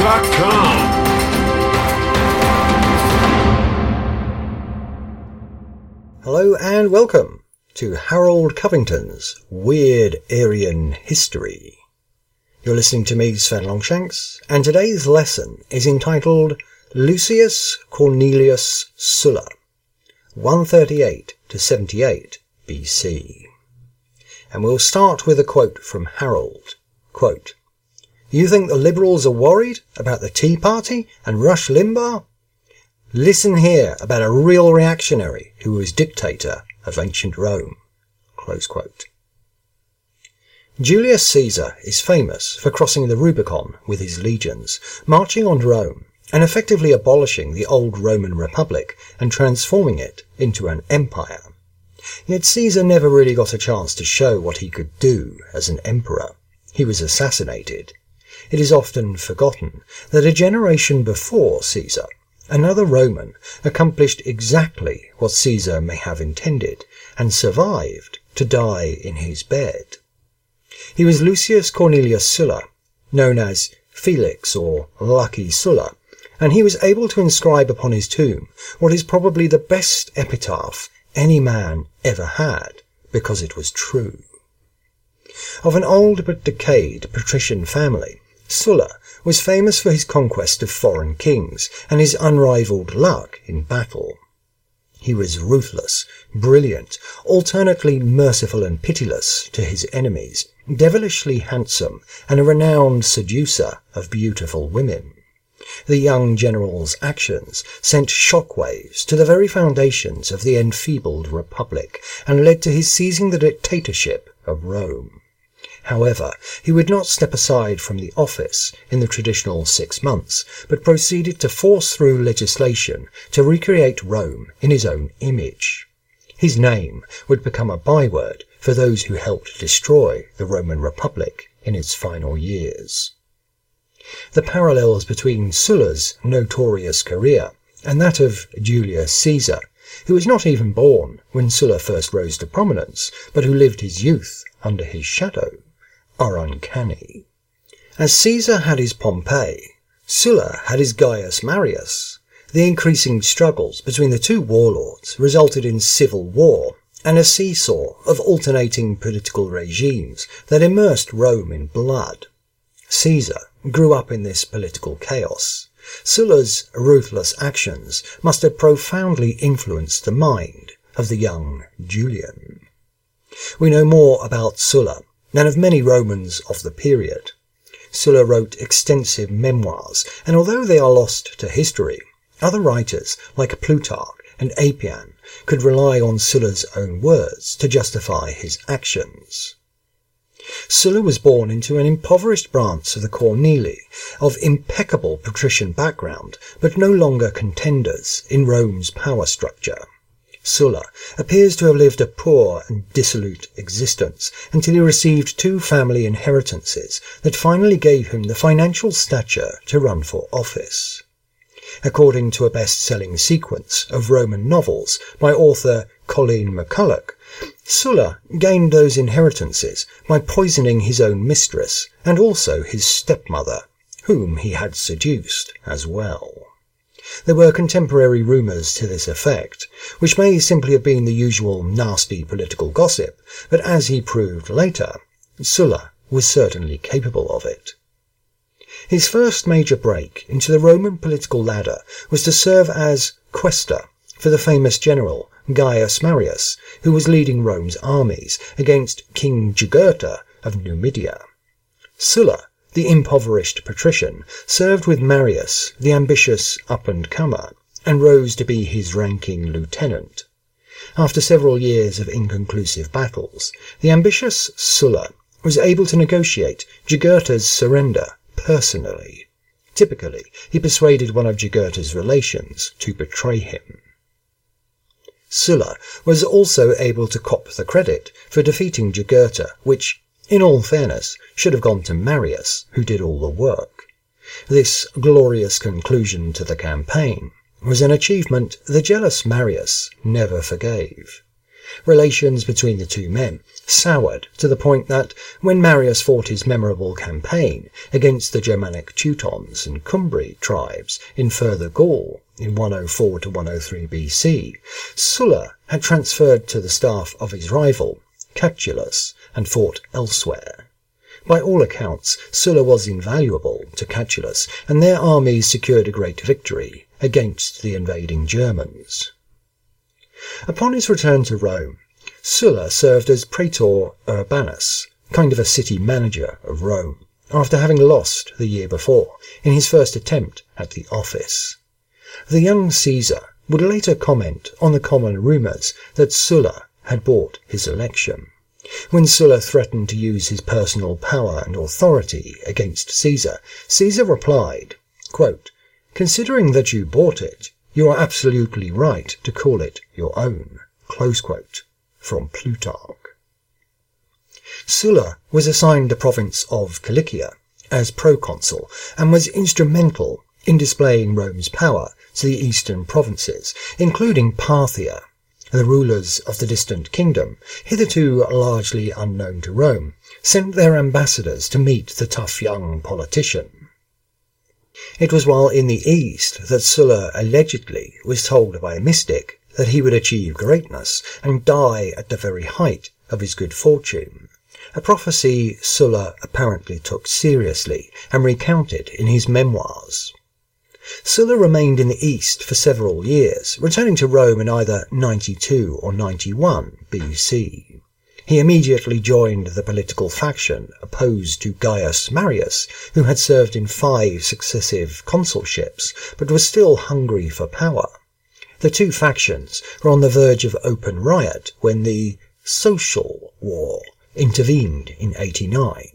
HaroldCovington.com. Hello and welcome to Harold Covington's Weird Aryan History. You're listening to me, Sven Longshanks, and today's lesson is entitled Lucius Cornelius Sulla, 138 to 78 BC. And we'll start with a quote from Harold. Quote, "You think the Liberals are worried about the Tea Party and Rush Limbaugh? Listen here about a real reactionary who was dictator of ancient Rome." Close quote. Julius Caesar is famous for crossing the Rubicon with his legions, marching on Rome, and effectively abolishing the old Roman Republic and transforming it into an empire. Yet Caesar never really got a chance to show what he could do as an emperor. He was assassinated. It is often forgotten that a generation before Caesar, another Roman accomplished exactly what Caesar may have intended, and survived to die in his bed. He was Lucius Cornelius Sulla, known as Felix or Lucky Sulla, and he was able to inscribe upon his tomb what is probably the best epitaph any man ever had, because it was true. Of an old but decayed patrician family, Sulla was famous for his conquest of foreign kings and his unrivalled luck in battle. He was ruthless, brilliant, alternately merciful and pitiless to his enemies, devilishly handsome, and a renowned seducer of beautiful women. The young general's actions sent shockwaves to the very foundations of the enfeebled republic and led to his seizing the dictatorship of Rome. However, he would not step aside from the office in the traditional 6 months, but proceeded to force through legislation to recreate Rome in his own image. His name would become a byword for those who helped destroy the Roman Republic in its final years. The parallels between Sulla's notorious career and that of Julius Caesar, who was not even born when Sulla first rose to prominence, but who lived his youth under his shadow, are uncanny. As Caesar had his Pompey, Sulla had his Gaius Marius. The increasing struggles between the two warlords resulted in civil war and a seesaw of alternating political regimes that immersed Rome in blood. Caesar grew up in this political chaos. Sulla's ruthless actions must have profoundly influenced the mind of the young Julian. We know more about Sulla than of many Romans of the period. Sulla wrote extensive memoirs, and although they are lost to history, other writers like Plutarch and Appian could rely on Sulla's own words to justify his actions. Sulla was born into an impoverished branch of the Cornelii, of impeccable patrician background, but no longer contenders in Rome's power structure. Sulla appears to have lived a poor and dissolute existence until he received 2 family inheritances that finally gave him the financial stature to run for office. According to a best-selling sequence of Roman novels by author Colleen McCulloch, Sulla gained those inheritances by poisoning his own mistress and also his stepmother, whom he had seduced as well. There were contemporary rumours to this effect, which may simply have been the usual nasty political gossip, but as he proved later, Sulla was certainly capable of it. His first major break into the Roman political ladder was to serve as quaestor for the famous general Gaius Marius, who was leading Rome's armies against King Jugurtha of Numidia. Sulla, the impoverished patrician, served with Marius, the ambitious up-and-comer, and rose to be his ranking lieutenant. After several years of inconclusive battles, the ambitious Sulla was able to negotiate Jugurtha's surrender personally. Typically, he persuaded one of Jugurtha's relations to betray him. Sulla was also able to cop the credit for defeating Jugurtha, which, in all fairness, should have gone to Marius, who did all the work. This glorious conclusion to the campaign was an achievement the jealous Marius never forgave. Relations between the two men soured to the point that when Marius fought his memorable campaign against the Germanic Teutons and Cumbri tribes in Further Gaul in 104 to 103 BC, Sulla had transferred to the staff of his rival, Catulus, and fought elsewhere. By all accounts, Sulla was invaluable to Catulus, and their armies secured a great victory against the invading Germans. Upon his return to Rome, Sulla served as praetor urbanus, kind of a city manager of Rome, after having lost the year before in his first attempt at the office. The young Caesar would later comment on the common rumours that Sulla had bought his election. When Sulla threatened to use his personal power and authority against Caesar, Caesar replied, quote, "Considering that you bought it, you are absolutely right to call it your own," close quote, from Plutarch. Sulla was assigned the province of Cilicia as proconsul and was instrumental in displaying Rome's power to the eastern provinces, including Parthia. The rulers of the distant kingdom, hitherto largely unknown to Rome, sent their ambassadors to meet the tough young politician. It was while in the east that Sulla allegedly was told by a mystic that he would achieve greatness and die at the very height of his good fortune, a prophecy Sulla apparently took seriously and recounted in his memoirs. Sulla remained in the east for several years, returning to Rome in either 92 or 91 BC. He immediately joined the political faction opposed to Gaius Marius, who had served in 5 successive consulships, but was still hungry for power. The two factions were on the verge of open riot when the Social War intervened in 89.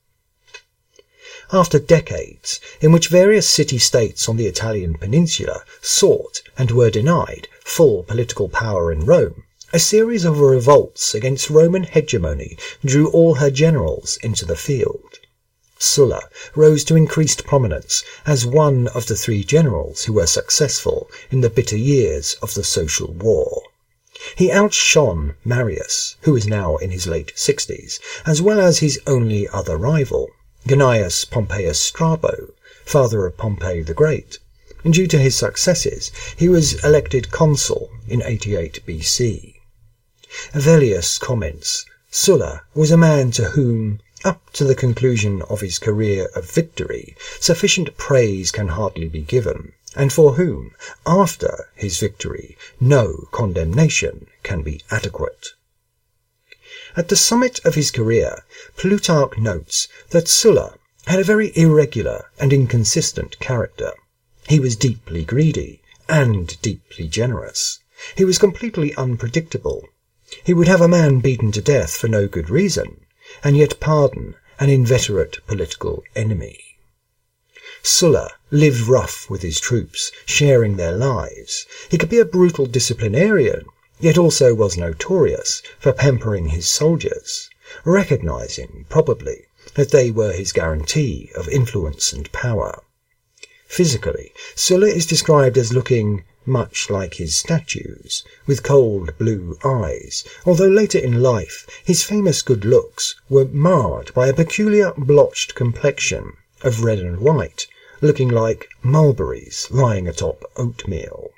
After decades in which various city-states on the Italian peninsula sought and were denied full political power in Rome, a series of revolts against Roman hegemony drew all her generals into the field. Sulla rose to increased prominence as one of the 3 generals who were successful in the bitter years of the Social War. He outshone Marius, who was now in his late 60s, as well as his only other rival, Gnaeus Pompeius Strabo, father of Pompey the Great, and due to his successes he was elected consul in 88 BC. Avellius comments, Sulla was a man to whom, up to the conclusion of his career of victory, sufficient praise can hardly be given, and for whom, after his victory, no condemnation can be adequate. At the summit of his career, Plutarch notes that Sulla had a very irregular and inconsistent character. He was deeply greedy and deeply generous. He was completely unpredictable. He would have a man beaten to death for no good reason, and yet pardon an inveterate political enemy. Sulla lived rough with his troops, sharing their lives. He could be a brutal disciplinarian, yet also was notorious for pampering his soldiers, recognizing, probably, that they were his guarantee of influence and power. Physically, Sulla is described as looking much like his statues, with cold blue eyes, although later in life his famous good looks were marred by a peculiar blotched complexion of red and white, looking like mulberries lying atop oatmeal.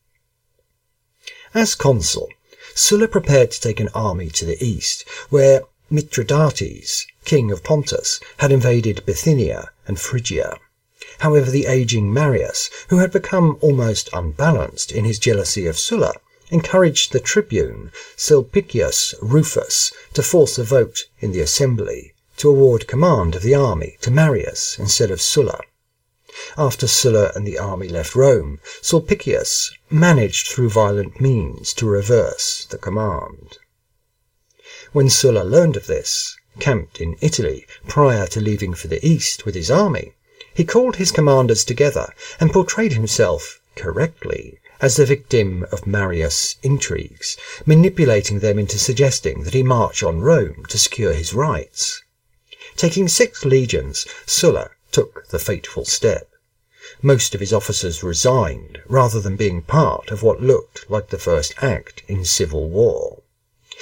As consul, Sulla prepared to take an army to the east, where Mithridates, king of Pontus, had invaded Bithynia and Phrygia. However, the aging Marius, who had become almost unbalanced in his jealousy of Sulla, encouraged the tribune Sulpicius Rufus to force a vote in the assembly to award command of the army to Marius instead of Sulla. After Sulla and the army left Rome, Sulpicius managed through violent means to reverse the command. When Sulla learned of this, camped in Italy prior to leaving for the east with his army, he called his commanders together and portrayed himself, correctly, as the victim of Marius' intrigues, manipulating them into suggesting that he march on Rome to secure his rights. Taking 6 legions, Sulla took the fateful step. Most of his officers resigned, rather than being part of what looked like the first act in civil war.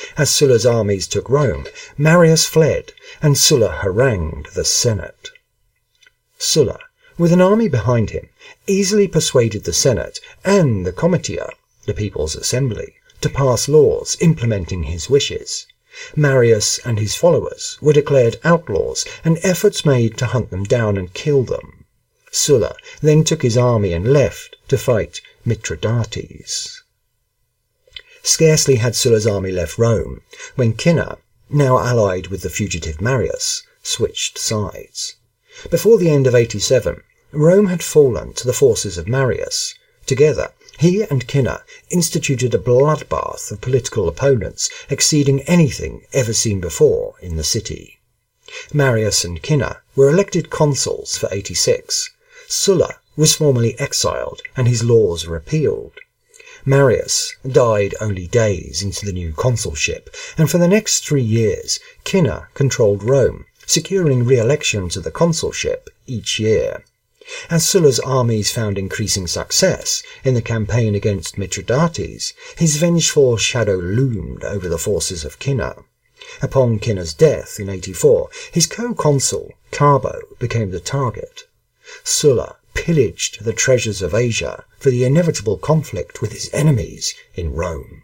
As Sulla's armies took Rome, Marius fled, and Sulla harangued the Senate. Sulla, with an army behind him, easily persuaded the Senate and the Comitia, the People's Assembly, to pass laws implementing his wishes. Marius and his followers were declared outlaws, and efforts made to hunt them down and kill them. Sulla then took his army and left to fight Mithridates. Scarcely had Sulla's army left Rome when Cinna, now allied with the fugitive Marius, switched sides. Before the end of 87, Rome had fallen to the forces of Marius. Together, he and Cinna instituted a bloodbath of political opponents exceeding anything ever seen before in the city. Marius and Cinna were elected consuls for 86. Sulla was formally exiled and his laws repealed. Marius died only days into the new consulship, and for the next 3 years, Cinna controlled Rome, securing re-election to the consulship each year. As Sulla's armies found increasing success in the campaign against Mithridates, his vengeful shadow loomed over the forces of Cinna. Upon Cinna's death in 84, his co-consul, Carbo, became the target. Sulla pillaged the treasures of Asia for the inevitable conflict with his enemies in Rome.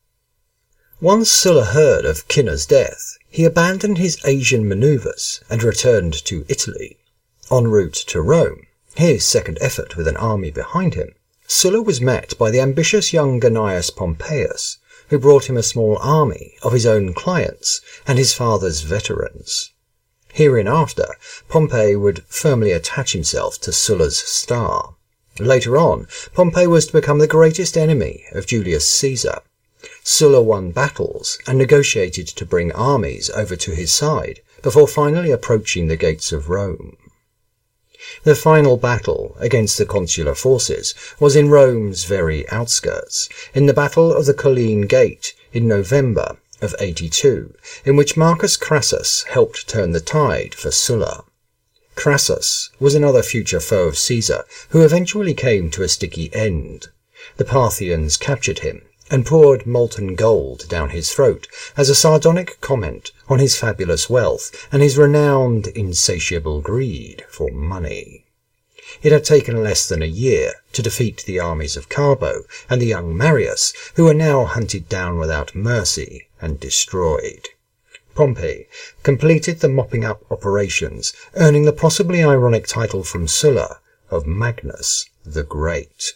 Once Sulla heard of Cinna's death, he abandoned his Asian maneuvers and returned to Italy. En route to Rome, his second effort with an army behind him, Sulla was met by the ambitious young Gnaeus Pompeius, who brought him a small army of his own clients and his father's veterans. Hereinafter, Pompey would firmly attach himself to Sulla's star. Later on, Pompey was to become the greatest enemy of Julius Caesar. Sulla won battles and negotiated to bring armies over to his side before finally approaching the gates of Rome. The final battle against the consular forces was in Rome's very outskirts, in the Battle of the Colline Gate in November of 82, in which Marcus Crassus helped turn the tide for Sulla. Crassus was another future foe of Caesar, who eventually came to a sticky end. The Parthians captured him and poured molten gold down his throat as a sardonic comment on his fabulous wealth and his renowned insatiable greed for money. It had taken less than a year to defeat the armies of Carbo and the young Marius, who were now hunted down without mercy and destroyed. Pompey completed the mopping up operations, earning the possibly ironic title from Sulla of Magnus the Great.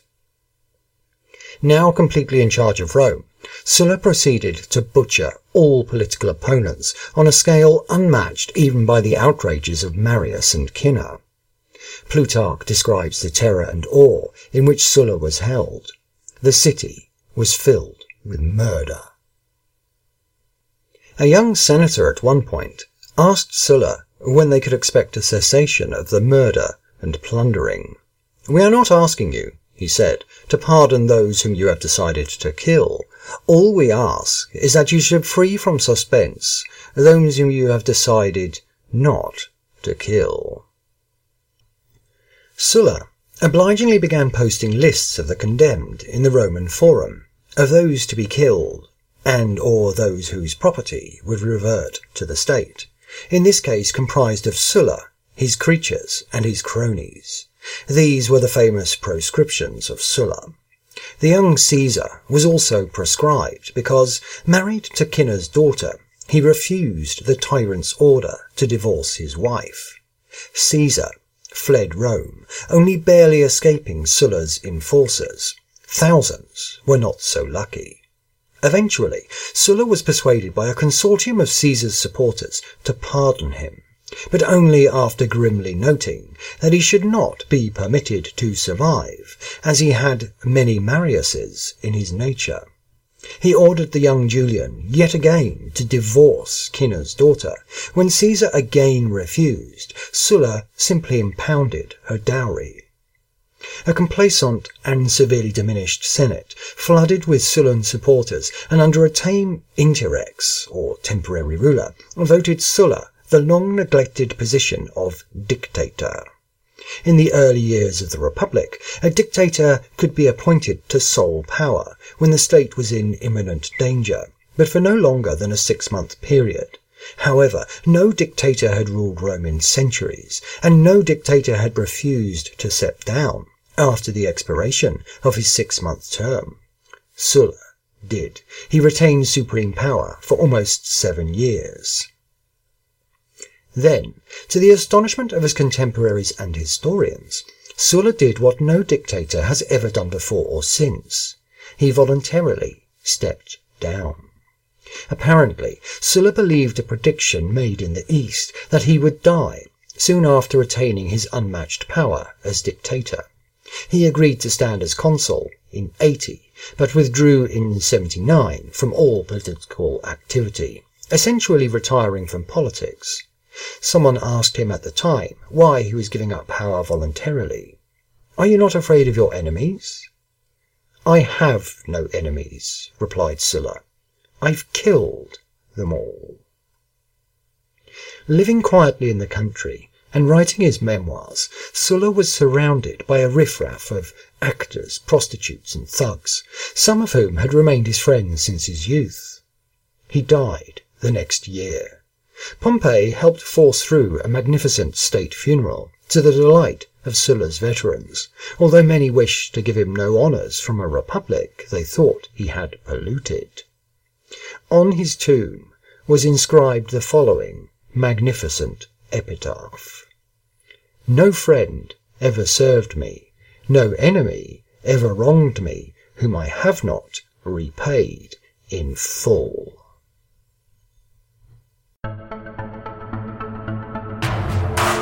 Now completely in charge of Rome, Sulla proceeded to butcher all political opponents on a scale unmatched even by the outrages of Marius and Cinna. Plutarch describes the terror and awe in which Sulla was held. The city was filled with murder. A young senator at one point asked Sulla when they could expect a cessation of the murder and plundering. "We are not asking you," he said, "to pardon those whom you have decided to kill. All we ask is that you should free from suspense those whom you have decided not to kill." Sulla obligingly began posting lists of the condemned in the Roman Forum, of those to be killed, and or those whose property would revert to the state, in this case comprised of Sulla, his creatures, and his cronies. These were the famous proscriptions of Sulla. The young Caesar was also proscribed because, married to Cinna's daughter, he refused the tyrant's order to divorce his wife. Caesar fled Rome, only barely escaping Sulla's enforcers. Thousands were not so lucky. Eventually, Sulla was persuaded by a consortium of Caesar's supporters to pardon him, but only after grimly noting that he should not be permitted to survive, as he had many Mariuses in his nature. He ordered the young Julian yet again to divorce Cinna's daughter. When Caesar again refused, Sulla simply impounded her dowry. A complacent and severely diminished Senate, flooded with Sullan supporters and under a tame interrex, or temporary ruler, voted Sulla the long-neglected position of dictator. In the early years of the Republic, a dictator could be appointed to sole power when the state was in imminent danger, but for no longer than a 6-month period. However, no dictator had ruled Rome in centuries, and no dictator had refused to step down after the expiration of his 6-month term. Sulla did. He retained supreme power for almost 7 years. Then, to the astonishment of his contemporaries and historians, Sulla did what no dictator has ever done before or since. He voluntarily stepped down. Apparently, Sulla believed a prediction made in the East that he would die soon after attaining his unmatched power as dictator. He agreed to stand as consul in 80, but withdrew in 79 from all political activity, essentially retiring from politics. Someone asked him at the time why he was giving up power voluntarily. "Are you not afraid of your enemies?" "I have no enemies," replied Sulla. "I've killed them all." Living quietly in the country and writing his memoirs, Sulla was surrounded by a riffraff of actors, prostitutes and thugs, some of whom had remained his friends since his youth. He died the next year. Pompey helped force through a magnificent state funeral to the delight of Sulla's veterans, although many wished to give him no honours from a republic they thought he had polluted. On his tomb was inscribed the following magnificent epitaph: "No friend ever served me, no enemy ever wronged me, whom I have not repaid in full."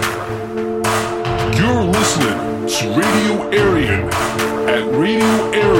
You're listening to Radio Aryan at Radio Aryan.